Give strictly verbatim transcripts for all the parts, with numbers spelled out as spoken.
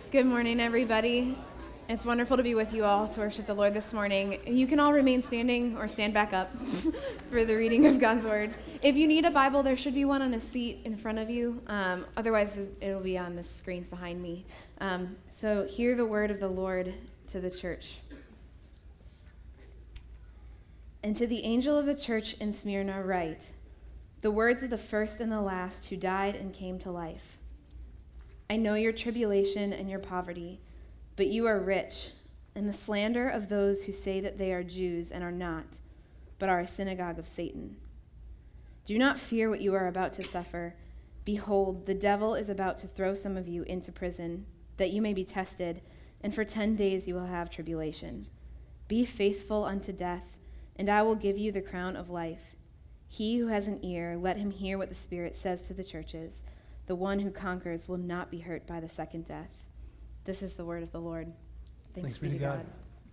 Good morning, everybody. It's wonderful to be with you all to worship the Lord this morning. You can all remain standing or stand back up for the reading of God's Word. If you need a Bible, there should be one on a seat in front of you. Um, otherwise, it'll be on the screens behind me. Um, so hear the word of the Lord to the church. And to the angel of the church in Smyrna write, the words of the first and the last who died and came to life. I know your tribulation and your poverty, but you are rich, and the slander of those who say that they are Jews and are not, but are a synagogue of Satan. Do not fear what you are about to suffer. Behold, the devil is about to throw some of you into prison, that you may be tested, and for ten days you will have tribulation. Be faithful unto death, and I will give you the crown of life. He who has an ear, let him hear what the Spirit says to the churches. The one who conquers will not be hurt by the second death. This is the word of the Lord. Thanks, Thanks be to God. God.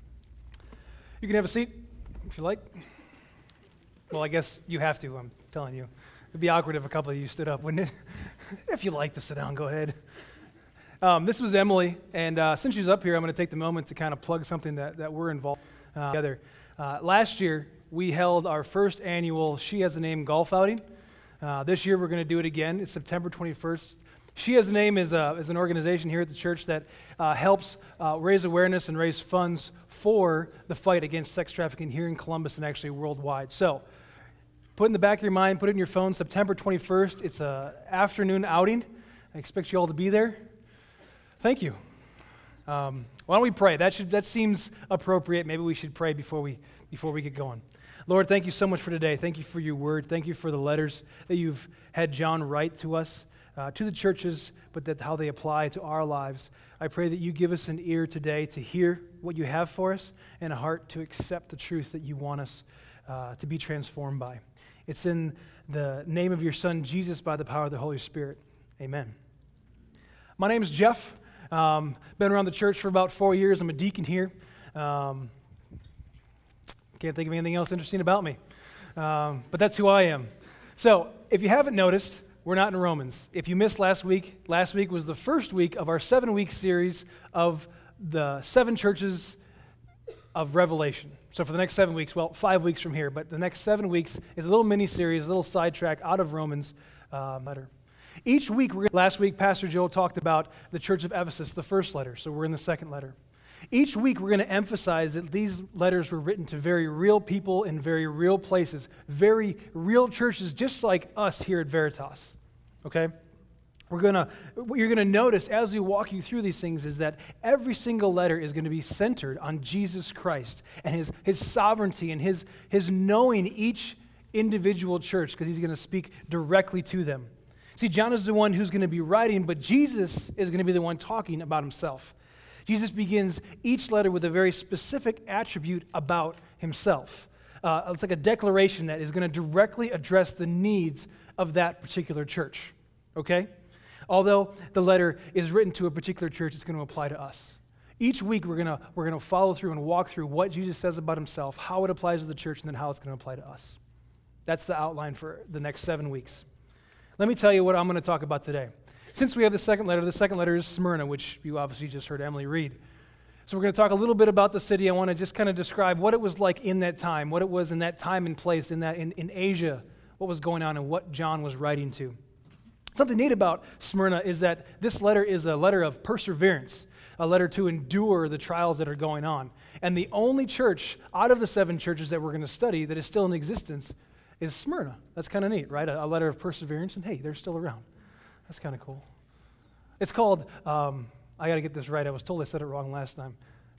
You can have a seat if you like. Well, I guess you have to, I'm telling you. It'd be awkward if a couple of you stood up, wouldn't it? If you like to sit down, go ahead. Um, this was Emily, and uh, since she's up here, I'm going to take the moment to kind of plug something that, that we're involved uh, together. Uh, last year, we held our first annual She Has a Name golf outing. Uh, this year, we're going to do it again. It's September twenty-first. She Has a Name is, a, is an organization here at the church that uh, helps uh, raise awareness and raise funds for the fight against sex trafficking here in Columbus and actually worldwide. So, put in the back of your mind, put it in your phone, September twenty-first. It's an afternoon outing. I expect you all to be there. Thank you. Um, why don't we pray? That should that seems appropriate. Maybe we should pray before we before we get going. Lord, thank you so much for today. Thank you for your word. Thank you for the letters that you've had John write to us, uh, to the churches, but that how they apply to our lives. I pray that you give us an ear today to hear what you have for us and a heart to accept the truth that you want us uh, to be transformed by. It's in the name of your Son, Jesus, by the power of the Holy Spirit. Amen. My name is Jeff. Um, been around the church for about four years. I'm a deacon here. Um, Can't think of anything else interesting about me. Um, but that's who I am. So, if you haven't noticed, we're not in Romans. If you missed last week, last week was the first week of our seven-week series of the seven churches of Revelation. So for the next seven weeks, well, five weeks from here, but the next seven weeks is a little mini-series, a little sidetrack out of Romans uh, letter. Each week, we're, last week, Pastor Joel talked about the church of Ephesus, the first letter, so we're in the second letter. Each week, we're going to emphasize that these letters were written to very real people in very real places, very real churches, just like us here at Veritas, okay? We're going to, what you're going to notice as we walk you through these things is that every single letter is going to be centered on Jesus Christ and his, his sovereignty and his, his knowing each individual church because he's going to speak directly to them. See, John is the one who's going to be writing, but Jesus is going to be the one talking about himself. Jesus begins each letter with a very specific attribute about himself. Uh, it's like a declaration that is going to directly address the needs of that particular church, okay? Although the letter is written to a particular church, it's going to apply to us. Each week we're going to we're going to follow through and walk through what Jesus says about himself, how it applies to the church, and then how it's going to apply to us. That's the outline for the next seven weeks. Let me tell you what I'm going to talk about today. Since we have the second letter, the second letter is Smyrna, which you obviously just heard Emily read. So we're going to talk a little bit about the city. I want to just kind of describe what it was like in that time, what it was in that time and place, in that in, in Asia, what was going on and what John was writing to. Something neat about Smyrna is that this letter is a letter of perseverance, a letter to endure the trials that are going on. And the only church out of the seven churches that we're going to study that is still in existence is Smyrna. That's kind of neat, right? A, a letter of perseverance, and hey, they're still around. That's kind of cool. It's called, um, I got to get this right. I was told I said it wrong last time.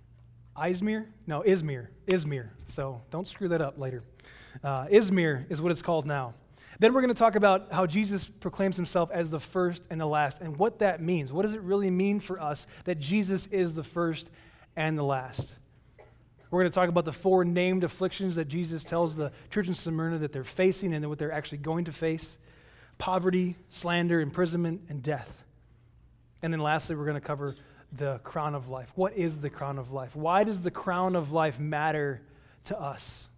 Izmir? No, Izmir. Izmir. So don't screw that up later. Uh, Izmir is what it's called now. Then we're going to talk about how Jesus proclaims himself as the first and the last and what that means. What does it really mean for us that Jesus is the first and the last? We're going to talk about the four named afflictions that Jesus tells the church in Smyrna that they're facing and what they're actually going to face. Poverty, slander, imprisonment, and death. And then lastly, we're going to cover the crown of life. What is the crown of life? Why does the crown of life matter to us?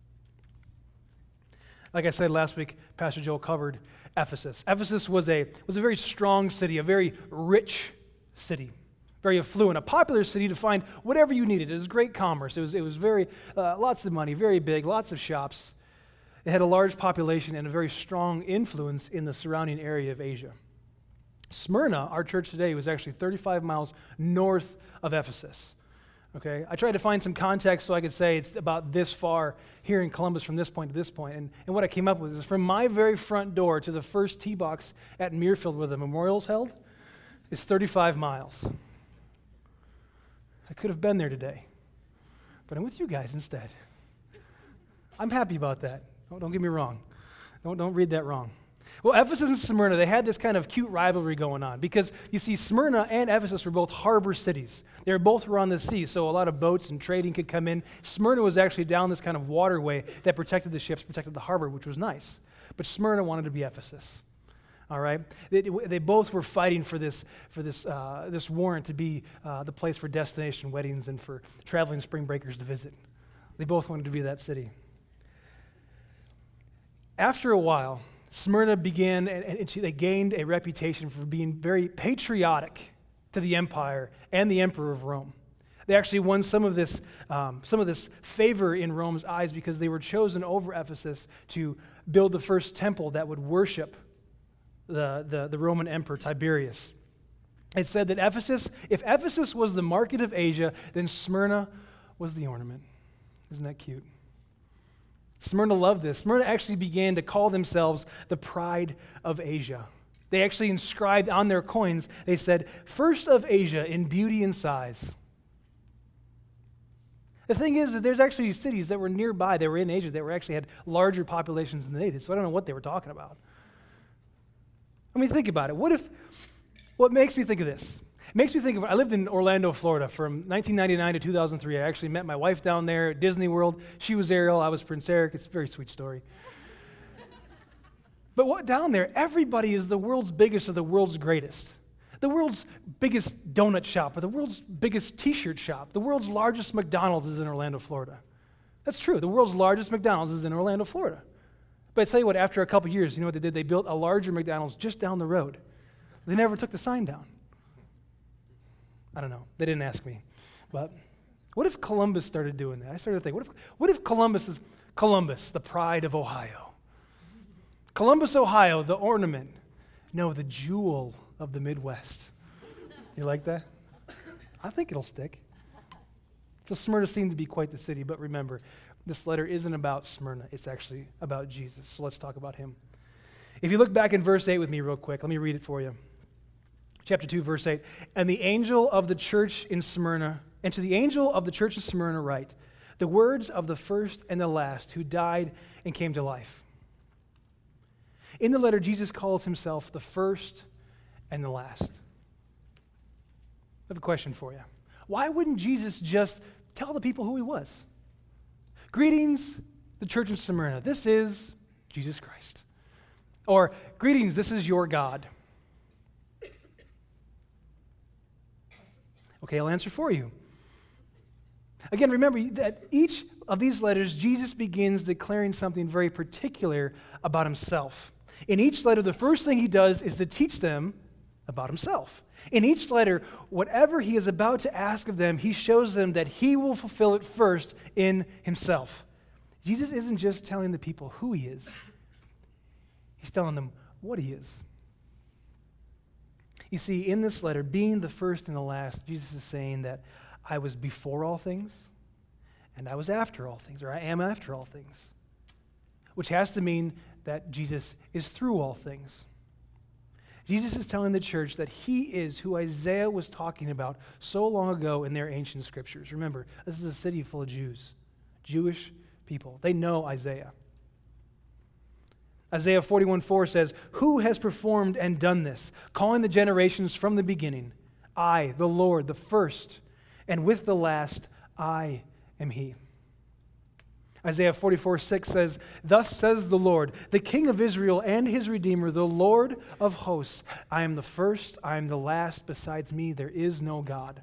Like I said last week, Pastor Joel covered Ephesus. Ephesus was a was a very strong city, a very rich city. very affluent, a popular city to find whatever you needed. It was great commerce. It was, it was very, uh, lots of money, very big, lots of shops. It had a large population and a very strong influence in the surrounding area of Asia. Smyrna, our church today, was actually thirty-five miles north of Ephesus. Okay, I tried to find some context so I could say it's about this far here in Columbus from this point to this point. And, and what I came up with is from my very front door to the first tee box at Muirfield where the memorial's held is thirty-five miles. I could have been there today, but I'm with you guys instead. I'm happy about that. Don't, don't get me wrong. Don't, don't read that wrong. Well, Ephesus and Smyrna, they had this kind of cute rivalry going on because, you see, Smyrna and Ephesus were both harbor cities. They were both around the sea, so a lot of boats and trading could come in. Smyrna was actually down this kind of waterway that protected the ships, protected the harbor, which was nice. But Smyrna wanted to be Ephesus. All right? They, they both were fighting for this, for this, uh, this warrant to be uh, the place for destination weddings and for traveling spring breakers to visit. They both wanted to be that city. After a while, Smyrna began, and, and she, they gained a reputation for being very patriotic to the empire and the emperor of Rome. They actually won some of this, um, some of this favor in Rome's eyes because they were chosen over Ephesus to build the first temple that would worship the, the, the Roman emperor Tiberius. It said that Ephesus, if Ephesus was the market of Asia, then Smyrna was the ornament. Isn't that cute? Smyrna loved this. Smyrna actually began to call themselves the pride of Asia. They actually inscribed on their coins, they said, first of Asia in beauty and size. The thing is that there's actually cities that were nearby, that were in Asia, that were actually had larger populations than they did, so I don't know what they were talking about. I mean, think about it. What if, what makes me think of this? It makes me think of, I lived in Orlando, Florida from nineteen ninety-nine to two thousand three. I actually met my wife down there at Disney World. She was Ariel, I was Prince Eric. It's a very sweet story. But what down there, everybody is the world's biggest or the world's greatest. The world's biggest donut shop or the world's biggest t-shirt shop. The world's largest McDonald's is in Orlando, Florida. That's true. The world's largest McDonald's is in Orlando, Florida. But I tell you what, after a couple years, you know what they did? They built a larger McDonald's just down the road. They never took the sign down. I don't know. They didn't ask me. But what if Columbus started doing that? I started to think, what if, what if Columbus is Columbus, the pride of Ohio? Columbus, Ohio, the ornament. No, the jewel of the Midwest. You like that? I think it'll stick. So Smyrna seemed to be quite the city, but remember, this letter isn't about Smyrna. It's actually about Jesus. So let's talk about him. If you look back in verse eight with me real quick, let me read it for you. Chapter two, verse eight. And the angel of the church in Smyrna, and to the angel of the church in Smyrna write, the words of the first and the last who died and came to life. In the letter, Jesus calls himself the first and the last. I have a question for you. Why wouldn't Jesus just tell the people who he was? Greetings, the church in Smyrna. This is Jesus Christ. Or, greetings, this is your God. Okay, I'll answer for you. Again, remember that each of these letters, Jesus begins declaring something very particular about himself. In each letter, the first thing he does is to teach them about himself. In each letter, whatever he is about to ask of them, he shows them that he will fulfill it first in himself. Jesus isn't just telling the people who he is. He's telling them what he is. You see, in this letter, being the first and the last, Jesus is saying that I was before all things, and I was after all things, or I am after all things, which has to mean that Jesus is through all things. Jesus is telling the church that he is who Isaiah was talking about so long ago in their ancient scriptures. Remember, this is a city full of Jews, Jewish people. They know Isaiah. Isaiah forty-one four says, who has performed and done this, calling the generations from the beginning? I, the Lord, the first, and with the last, I am he. Isaiah forty-four six says, thus says the Lord, the King of Israel and his Redeemer, the Lord of hosts, I am the first, I am the last, besides me there is no God.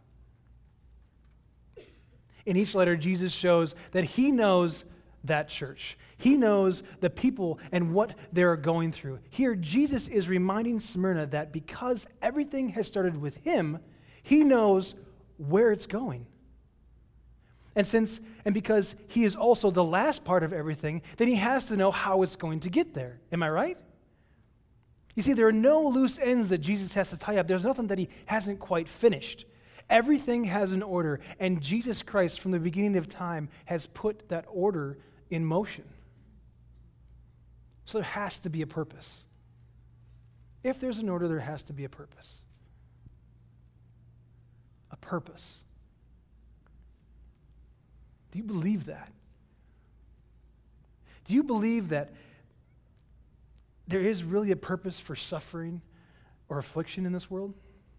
In each letter, Jesus shows that he knows that church. He knows the people and what they're going through. Here, Jesus is reminding Smyrna that because everything has started with him, He knows where it's going. And since and because he is also the last part of everything, then he has to know how it's going to get there. Am I right? You see, there are no loose ends that Jesus has to tie up. There's nothing that he hasn't quite finished. Everything has an order, and Jesus Christ, from the beginning of time, has put that order in motion. So there has to be a purpose. If there's an order, there has to be a purpose. A purpose. Do you believe that? Do you believe that there is really a purpose for suffering or affliction in this world?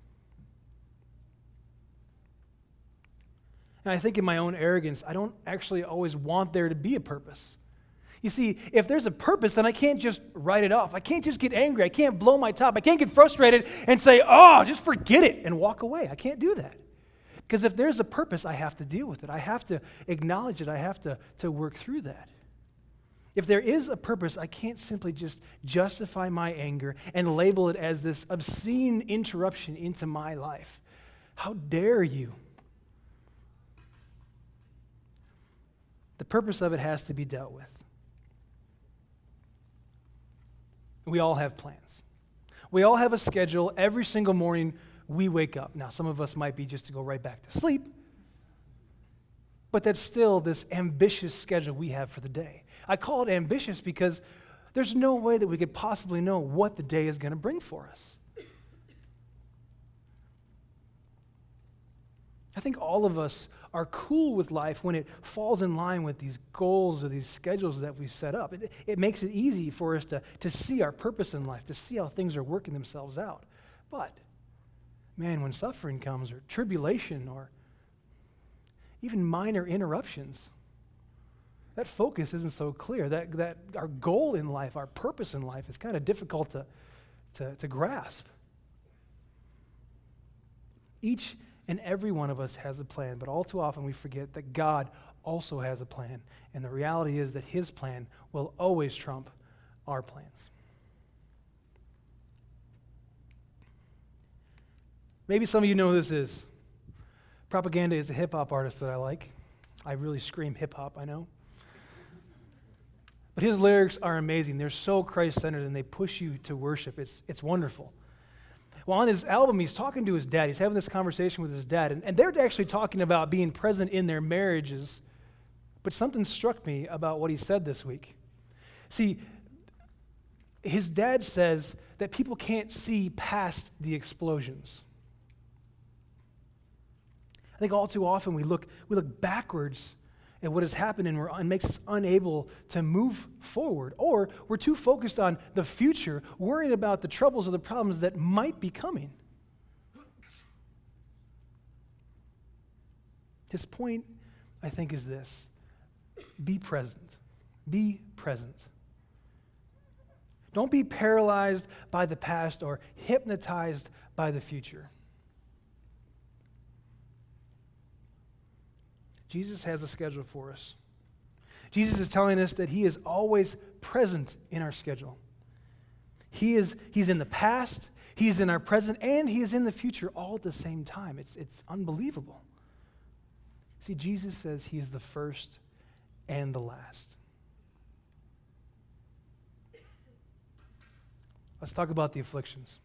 And I think in my own arrogance, I don't actually always want there to be a purpose. You see, if there's a purpose, then I can't just write it off. I can't just get angry. I can't blow my top. I can't get frustrated and say, oh, just forget it and walk away. I can't do that. Because if there's a purpose, I have to deal with it. I have to acknowledge it. I have to, to work through that. If there is a purpose, I can't simply just justify my anger and label it as this obscene interruption into my life. How dare you? The purpose of it has to be dealt with. We all have plans. We all have a schedule. Every single morning we wake up. Now, some of us might be just to go right back to sleep, but that's still this ambitious schedule we have for the day. I call it ambitious because there's no way that we could possibly know what the day is going to bring for us. I think all of us are cool with life when it falls in line with these goals or these schedules that we set up. It, it makes it easy for us to, to see our purpose in life, to see how things are working themselves out. But, man, when suffering comes, or tribulation, or even minor interruptions, that focus isn't so clear. That, that our goal in life, our purpose in life is kind of difficult to, to, to grasp. Each and every one of us has a plan, but all too often we forget that God also has a plan. And the reality is that his plan will always trump our plans. Maybe some of you know who this is. Propaganda is a hip-hop artist that I like. I really scream hip-hop, I know. But his lyrics are amazing. They're so Christ-centered, and they push you to worship. It's, it's wonderful. Well, on his album, he's talking to his dad. He's having this conversation with his dad, and, and they're actually talking about being present in their marriages. But something struck me about what he said this week. See, his dad says that people can't see past the explosions. I think all too often we look we look backwards at what has happened and, we're, and makes us unable to move forward. Or we're too focused on the future, worrying about the troubles or the problems that might be coming. His point, I think, is this. Be present. Be present. Don't be paralyzed by the past or hypnotized by the future. Jesus has a schedule for us. Jesus is telling us that he is always present in our schedule. He is, he's in the past, he's in our present, and he is in the future all at the same time. It's, it's unbelievable. See, Jesus says he is the first and the last. Let's talk about the afflictions.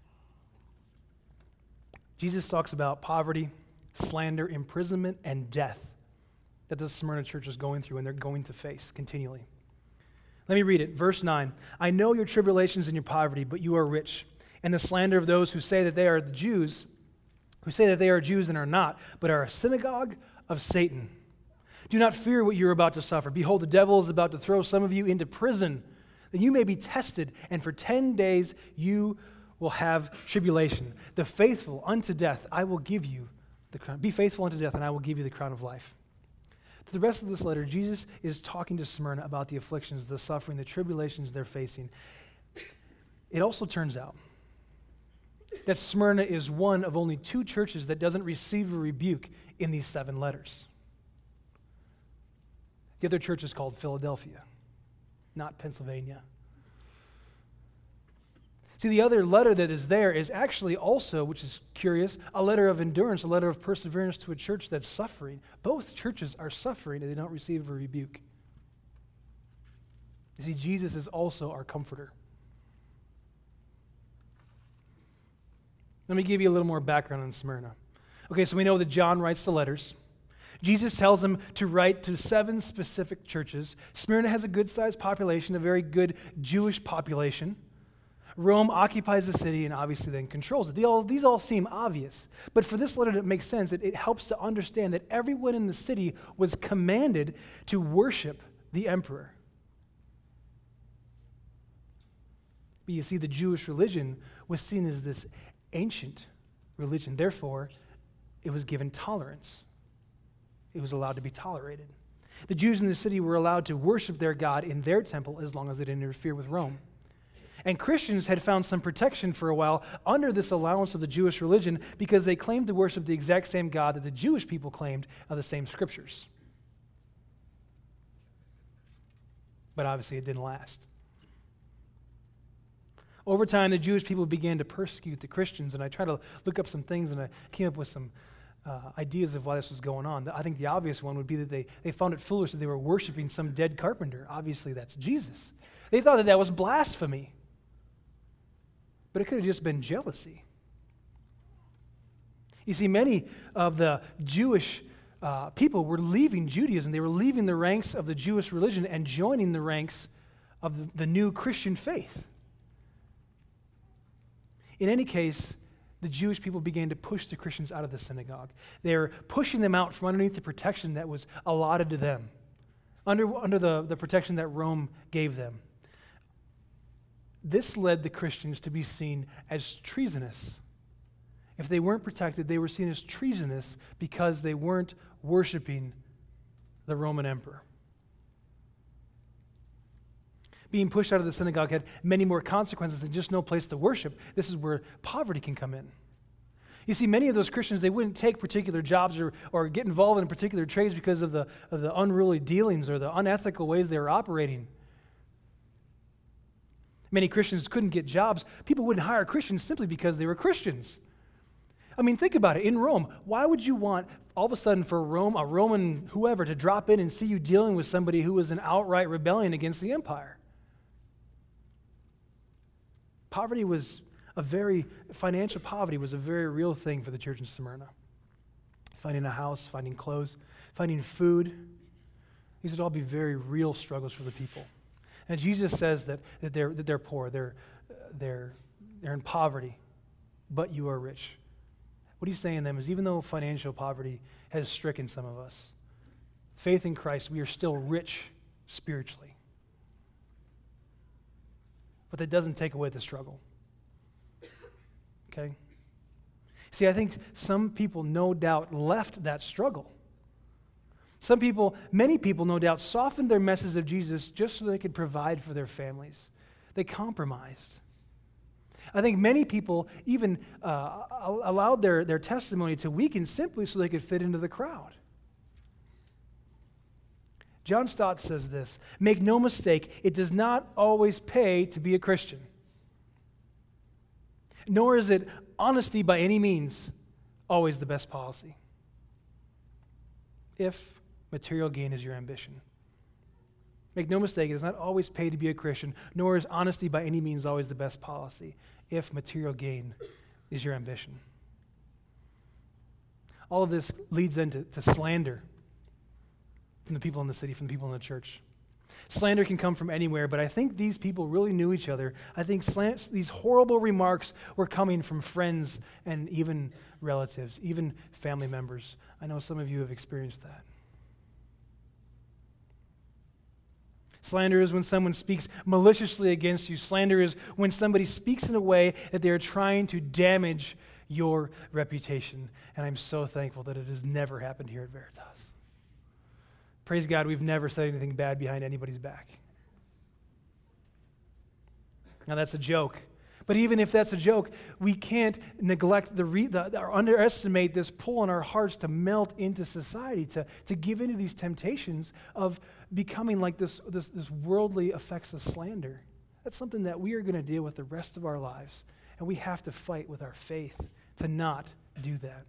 Jesus talks about poverty, slander, imprisonment, and death that the Smyrna church is going through and they're going to face continually. Let me read it. Verse nine. I know your tribulations and your poverty, but you are rich, and the slander of those who say that they are the Jews, who say that they are Jews and are not, but are a synagogue of Satan. Do not fear what you're about to suffer. Behold, the devil is about to throw some of you into prison, that you may be tested, and for ten days you will have tribulation. The faithful unto death I will give you the crown. Be faithful unto death, and I will give you the crown of life. To the rest of this letter, Jesus is talking to Smyrna about the afflictions, the suffering, the tribulations they're facing. It also turns out that Smyrna is one of only two churches that doesn't receive a rebuke in these seven letters. The other church is called Philadelphia, not Pennsylvania. See, the other letter that is there is actually also, which is curious, a letter of endurance, a letter of perseverance to a church that's suffering. Both churches are suffering and they don't receive a rebuke. You see, Jesus is also our comforter. Let me give you a little more background on Smyrna. Okay, so we know that John writes the letters. Jesus tells him to write to seven specific churches. Smyrna has a good-sized population, a very good Jewish population. Rome occupies the city and obviously then controls it. They all, these all seem obvious. But for this letter to make sense, it, it helps to understand that everyone in the city was commanded to worship the emperor. But you see, the Jewish religion was seen as this ancient religion. Therefore, it was given tolerance. It was allowed to be tolerated. The Jews in the city were allowed to worship their God in their temple as long as they didn't interfere with Rome. And Christians had found some protection for a while under this allowance of the Jewish religion because they claimed to worship the exact same God that the Jewish people claimed of the same scriptures. But obviously it didn't last. Over time, the Jewish people began to persecute the Christians, and I tried to look up some things, and I came up with some uh, ideas of why this was going on. I think the obvious one would be that they, they found it foolish that they were worshiping some dead carpenter. Obviously, that's Jesus. They thought that that was blasphemy. But it could have just been jealousy. You see, many of the Jewish uh, people were leaving Judaism. They were leaving the ranks of the Jewish religion and joining the ranks of the, the new Christian faith. In any case, the Jewish people began to push the Christians out of the synagogue. They were pushing them out from underneath the protection that was allotted to them, under, under the, the protection that Rome gave them. This led the Christians to be seen as treasonous. If they weren't protected, they were seen as treasonous because they weren't worshiping the Roman emperor. Being pushed out of the synagogue had many more consequences than just no place to worship. This is where poverty can come in. You see, many of those Christians, they wouldn't take particular jobs or, or get involved in particular trades because of the, of the unruly dealings or the unethical ways they were operating. Many Christians couldn't get jobs. People wouldn't hire Christians simply because they were Christians. I mean, think about it. In Rome, why would you want all of a sudden for Rome, a Roman whoever, to drop in and see you dealing with somebody who was in outright rebellion against the empire? Poverty was a very, financial poverty was a very real thing for the church in Smyrna. Finding a house, finding clothes, finding food. These would all be very real struggles for the people. And Jesus says that, that, they're, that they're poor, they're, they're, they're in poverty, but you are rich. What he's saying to them is even though financial poverty has stricken some of us, faith in Christ, we are still rich spiritually. But that doesn't take away the struggle. Okay? See, I think some people no doubt left that struggle. Some people, many people no doubt, softened their message of Jesus just so they could provide for their families. They compromised. I think many people even uh, allowed their, their testimony to weaken simply so they could fit into the crowd. John Stott says this, "Make no mistake, it does not always pay to be a Christian. Nor is it honesty by any means always the best policy. If material gain is your ambition. Make no mistake, it does not always pay to be a Christian, nor is honesty by any means always the best policy, if material gain is your ambition." All of this leads then to, to slander from the people in the city, from the people in the church. Slander can come from anywhere, but I think these people really knew each other. I think slant, these horrible remarks were coming from friends and even relatives, even family members. I know some of you have experienced that. Slander is when someone speaks maliciously against you. Slander is when somebody speaks in a way that they are trying to damage your reputation. And I'm so thankful that it has never happened here at Veritas. Praise God, we've never said anything bad behind anybody's back. Now that's a joke. But even if that's a joke, we can't neglect the, re- the or underestimate this pull on our hearts to melt into society, to, to give into these temptations of becoming like this, this, this worldly effects of slander. That's something that we are going to deal with the rest of our lives. And we have to fight with our faith to not do that.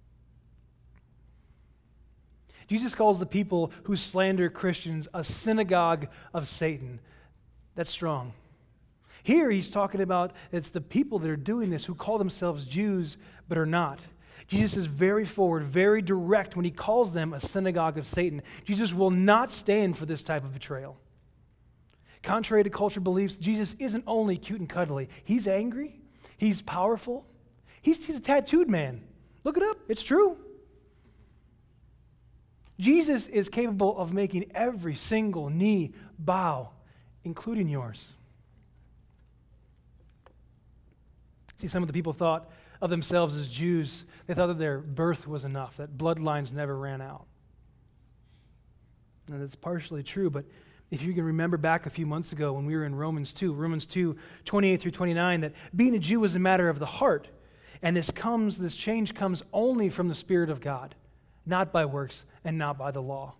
Jesus calls the people who slander Christians a synagogue of Satan. That's strong. Here he's talking about it's the people that are doing this who call themselves Jews but are not. Jesus is very forward, very direct when he calls them a synagogue of Satan. Jesus will not stand for this type of betrayal. Contrary to cultural beliefs, Jesus isn't only cute and cuddly. He's angry. He's powerful. He's, he's a tattooed man. Look it up. It's true. Jesus is capable of making every single knee bow, including yours. See, some of the people thought of themselves as Jews. They thought that their birth was enough, that bloodlines never ran out. And that's partially true, but if you can remember back a few months ago when we were in Romans two, Romans two, twenty-eight through twenty-nine, that being a Jew was a matter of the heart. And this comes, this change comes only from the Spirit of God, not by works and not by the law.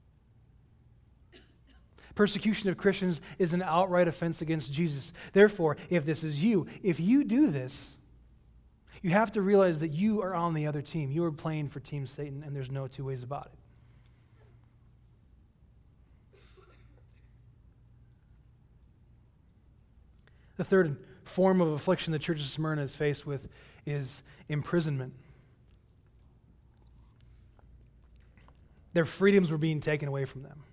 Persecution of Christians is an outright offense against Jesus. Therefore, if this is you, if you do this, you have to realize that you are on the other team. You are playing for Team Satan, and there's no two ways about it. The third form of affliction the church of Smyrna is faced with is imprisonment. Their freedoms were being taken away from them.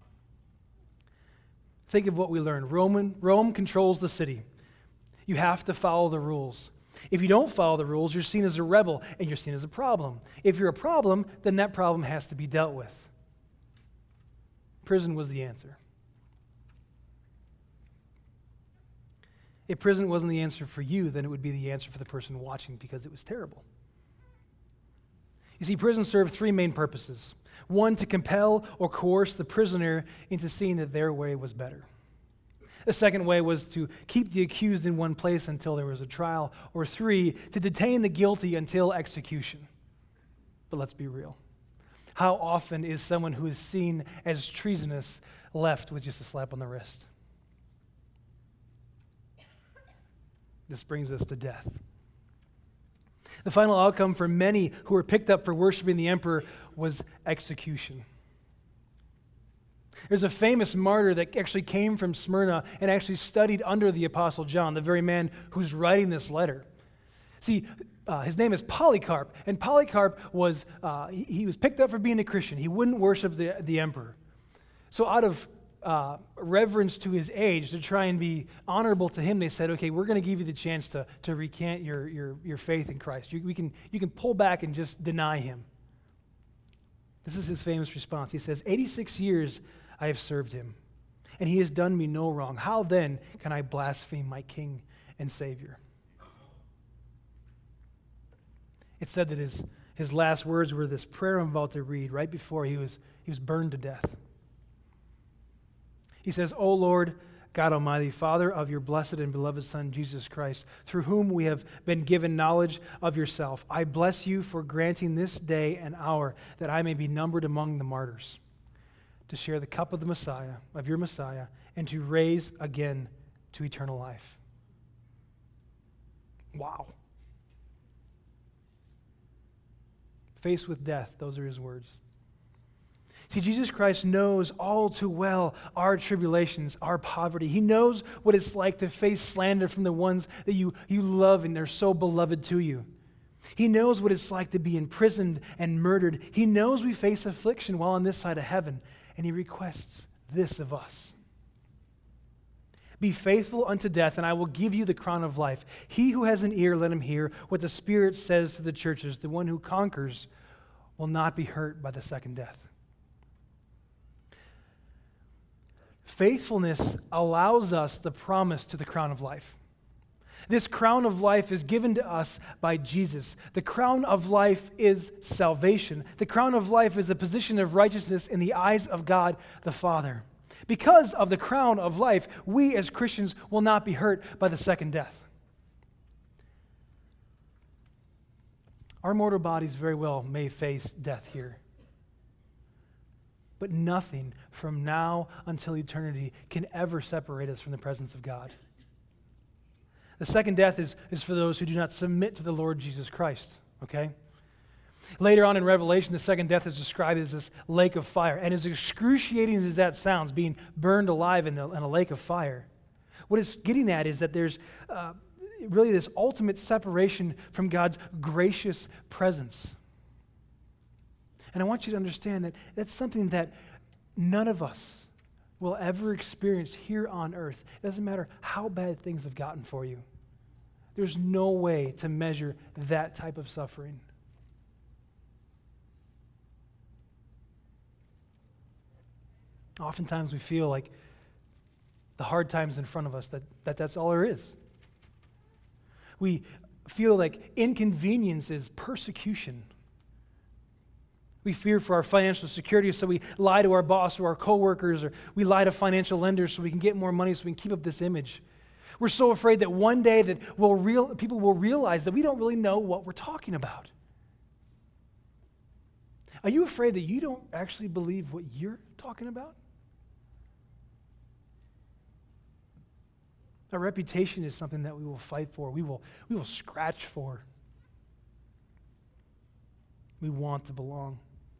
Think of what we learned. Roman, Rome controls the city. You have to follow the rules. If you don't follow the rules, you're seen as a rebel and you're seen as a problem. If you're a problem, then that problem has to be dealt with. Prison was the answer. If prison wasn't the answer for you, then it would be the answer for the person watching because it was terrible. You see, prison served three main purposes. One, to compel or coerce the prisoner into seeing that their way was better. The second way was to keep the accused in one place until there was a trial. Or three, to detain the guilty until execution. But let's be real. How often is someone who is seen as treasonous left with just a slap on the wrist? This brings us to death. The final outcome for many who were picked up for worshiping the emperor was execution. There's a famous martyr that actually came from Smyrna and actually studied under the Apostle John, the very man who's writing this letter. See, uh, his name is Polycarp, and Polycarp was, uh, he, he was picked up for being a Christian. He wouldn't worship the, the emperor. So out of Uh, reverence to his age, to try and be honorable to him, they said, okay, we're going to give you the chance to, to recant your, your, your faith in Christ. You, we can, you can pull back and just deny him. This is his famous response. He says, eighty-six years I have served him, and he has done me no wrong. How then can I blaspheme my King and Savior? It said that his, his last words were this prayer I'm about to read right before he was, he was burned to death. He says, O Lord, God Almighty, Father of your blessed and beloved Son, Jesus Christ, through whom we have been given knowledge of yourself, I bless you for granting this day and hour that I may be numbered among the martyrs, to share the cup of the Messiah, of your Messiah, and to raise again to eternal life. Wow. Faced with death, those are his words. See, Jesus Christ knows all too well our tribulations, our poverty. He knows what it's like to face slander from the ones that you, you love and they're so beloved to you. He knows what it's like to be imprisoned and murdered. He knows we face affliction while on this side of heaven, and he requests this of us. Be faithful unto death, and I will give you the crown of life. He who has an ear, let him hear what the Spirit says to the churches. The one who conquers will not be hurt by the second death. Faithfulness allows us the promise to the crown of life. This crown of life is given to us by Jesus. The crown of life is salvation. The crown of life is a position of righteousness in the eyes of God the Father. Because of the crown of life, we as Christians will not be hurt by the second death. Our mortal bodies very well may face death here. But nothing from now until eternity can ever separate us from the presence of God. The second death is, is for those who do not submit to the Lord Jesus Christ, okay? Later on in Revelation, the second death is described as this lake of fire. And as excruciating as that sounds, being burned alive in, the, in a lake of fire, what it's getting at is that there's uh, really this ultimate separation from God's gracious presence. And I want you to understand that that's something that none of us will ever experience here on earth. It doesn't matter how bad things have gotten for you. There's no way to measure that type of suffering. Oftentimes we feel like the hard times in front of us, that, that that's all there is. We feel like inconvenience is persecution. We fear for our financial security, so we lie to our boss or our coworkers, or we lie to financial lenders so we can get more money so we can keep up this image. We're so afraid that one day that we'll real, people will realize that we don't really know what we're talking about. Are you afraid that you don't actually believe what you're talking about? Our reputation is something that we will fight for. We will, we will scratch for. We want to belong.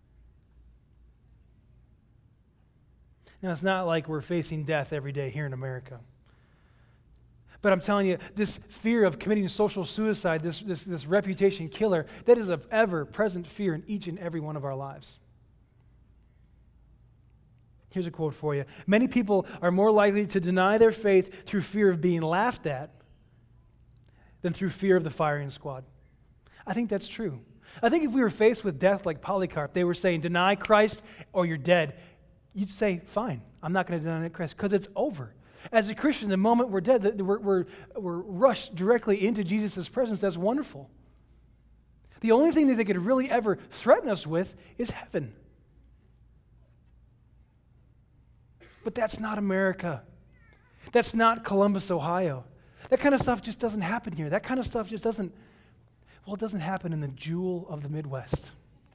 Now, it's not like we're facing death every day here in America. But I'm telling you, this fear of committing social suicide, this, this, this reputation killer, that is an ever-present fear in each and every one of our lives. Here's a quote for you. Many people are more likely to deny their faith through fear of being laughed at than through fear of the firing squad. I think that's true. I think if we were faced with death like Polycarp, they were saying, deny Christ or you're dead. You'd say, fine, I'm not going to deny Christ because it's over. As a Christian, the moment we're dead, we're, we're, we're rushed directly into Jesus' presence. That's wonderful. The only thing that they could really ever threaten us with is heaven. But that's not America. That's not Columbus, Ohio. That kind of stuff just doesn't happen here. That kind of stuff just doesn't, well, it doesn't happen in the jewel of the Midwest.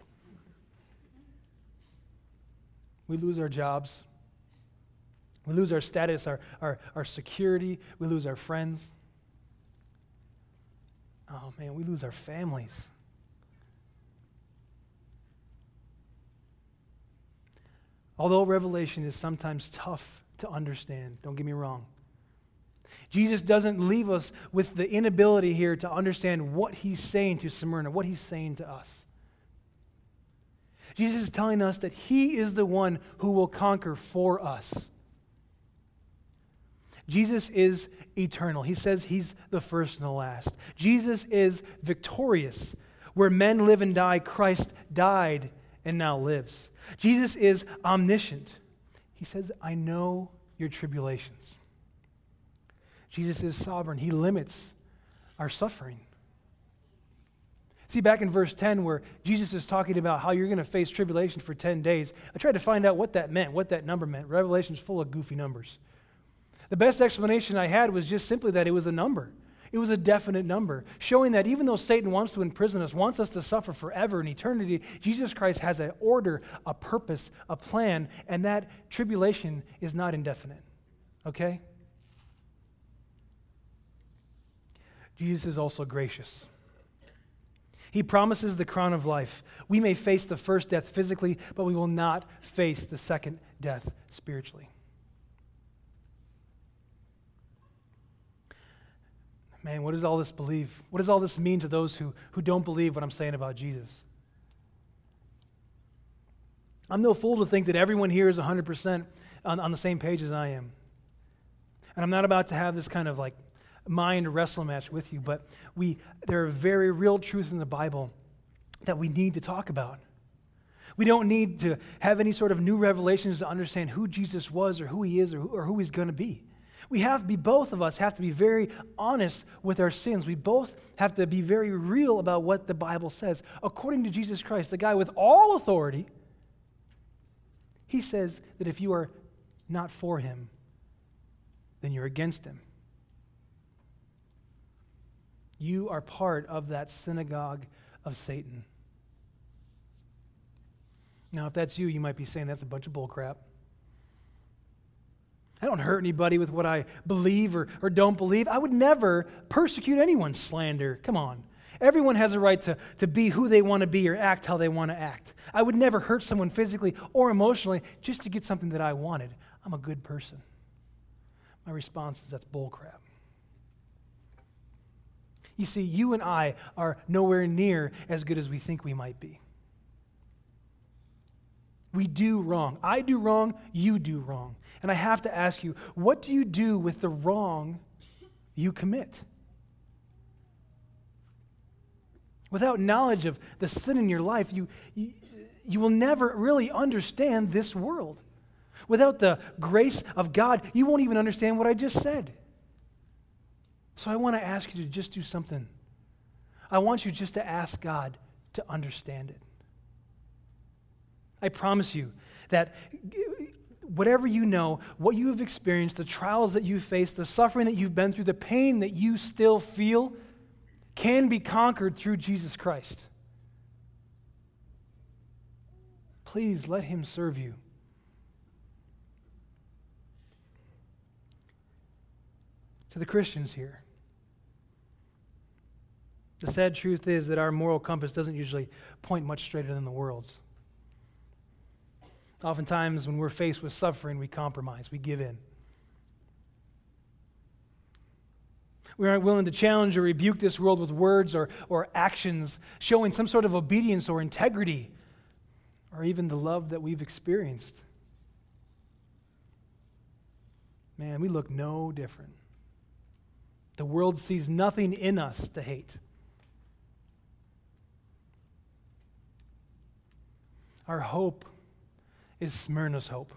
We lose our jobs. We lose our status, our, our, our security. We lose our friends. Oh, man, we lose our families. Although Revelation is sometimes tough to understand, don't get me wrong, Jesus doesn't leave us with the inability here to understand what he's saying to Smyrna, what he's saying to us. Jesus is telling us that he is the one who will conquer for us. Jesus is eternal. He says he's the first and the last. Jesus is victorious. Where men live and die, Christ died and now lives. Jesus is omniscient. He says, I know your tribulations. Jesus is sovereign. He limits our suffering. See, back in verse ten where Jesus is talking about how you're going to face tribulation for ten days, I tried to find out what that meant, what that number meant. Revelation's full of goofy numbers. The best explanation I had was just simply that it was a number. It was a definite number, showing that even though Satan wants to imprison us, wants us to suffer forever in eternity, Jesus Christ has an order, a purpose, a plan, and that tribulation is not indefinite. Okay? Jesus is also gracious. He promises the crown of life. We may face the first death physically, but we will not face the second death spiritually. Man, what does all this believe? What does all this mean to those who, who don't believe what I'm saying about Jesus? I'm no fool to think that everyone here is one hundred percent on, on the same page as I am. And I'm not about to have this kind of like mind wrestle match with you, but we there are very real truths in the Bible that we need to talk about. We don't need to have any sort of new revelations to understand who Jesus was or who he is or who, or who he's going to be. We have to be, both of us have to be very honest with our sins. We both have to be very real about what the Bible says. According to Jesus Christ, the guy with all authority, he says that if you are not for him, then you're against him. You are part of that synagogue of Satan. Now, if that's you, you might be saying that's a bunch of bull crap. I don't hurt anybody with what I believe or, or don't believe. I would never persecute anyone's slander. Come on. Everyone has a right to, to be who they want to be or act how they want to act. I would never hurt someone physically or emotionally just to get something that I wanted. I'm a good person. My response is that's bullcrap. You see, you and I are nowhere near as good as we think we might be. We do wrong. I do wrong, you do wrong. And I have to ask you, what do you do with the wrong you commit? Without knowledge of the sin in your life, you, you, you will never really understand this world. Without the grace of God, you won't even understand what I just said. So I want to ask you to just do something. I want you just to ask God to understand it. I promise you that whatever you know, what you have experienced, the trials that you've faced, the suffering that you've been through, the pain that you still feel, can be conquered through Jesus Christ. Please let him serve you. To the Christians here, the sad truth is that our moral compass doesn't usually point much straighter than the world's. Oftentimes, when we're faced with suffering, we compromise, we give in. We aren't willing to challenge or rebuke this world with words or, or actions, showing some sort of obedience or integrity, or even the love that we've experienced. Man, we look no different. The world sees nothing in us to hate. Our hope is Smyrna's hope.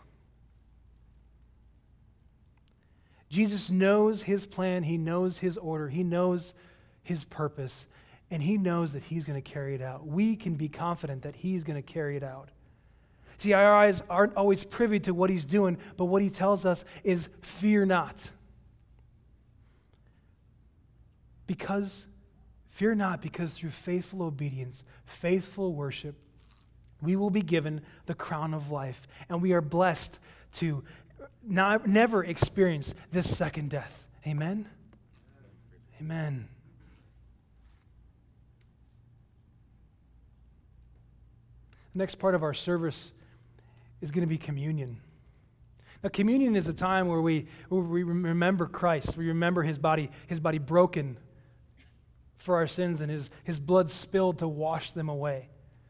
Jesus knows his plan, he knows his order, he knows his purpose, and he knows that he's going to carry it out. We can be confident that he's going to carry it out. See, our eyes aren't always privy to what he's doing, but what he tells us is fear not. Because, fear not, because through faithful obedience, faithful worship, we will be given the crown of life, and we are blessed to not, never experience this second death. Amen? Amen. The next part of our service is going to be communion. Now, communion is a time where we, where we remember Christ. We remember his body, his body broken for our sins and his, his blood spilled to wash them away.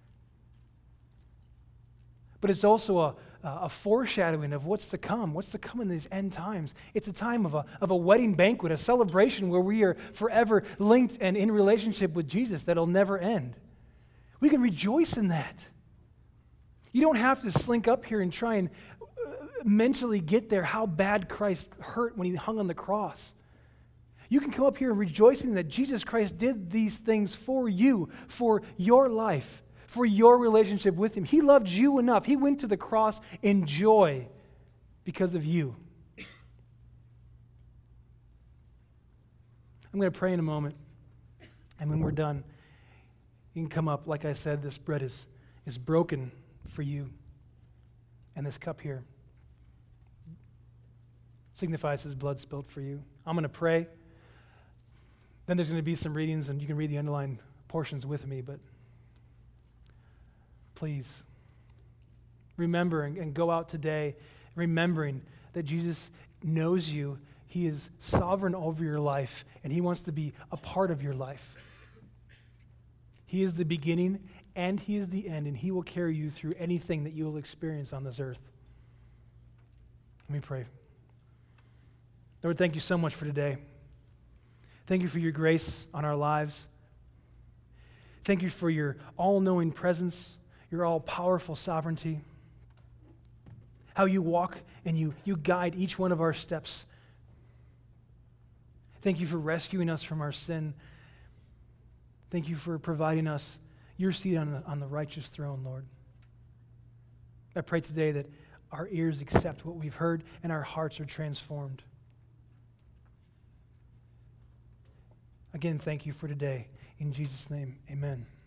But it's also a, a foreshadowing of what's to come, what's to come in these end times. It's a time of a, of a wedding banquet, a celebration where we are forever linked and in relationship with Jesus that'll never end. We can rejoice in that. You don't have to slink up here and try and mentally get there how bad Christ hurt when he hung on the cross. You can come up here rejoicing that Jesus Christ did these things for you, for your life, for your relationship with him. He loved you enough. He went to the cross in joy because of you. I'm going to pray in a moment, and when we're done, you can come up. Like I said, this bread is, is broken for you, and this cup here signifies his blood spilled for you. I'm going to pray. Then there's going to be some readings, and you can read the underlined portions with me, but please remember and, and go out today remembering that Jesus knows you. He is sovereign over your life, and he wants to be a part of your life. He is the beginning, and he is the end, and he will carry you through anything that you will experience on this earth. Let me pray. Lord, thank you so much for today. Thank you for your grace on our lives. Thank you for your all-knowing presence, your all-powerful sovereignty, how you walk and you, you guide each one of our steps. Thank you for rescuing us from our sin. Thank you for providing us your seat on the, on the righteous throne, Lord. I pray today that our ears accept what we've heard and our hearts are transformed. Again, thank you for today. In Jesus' name, amen.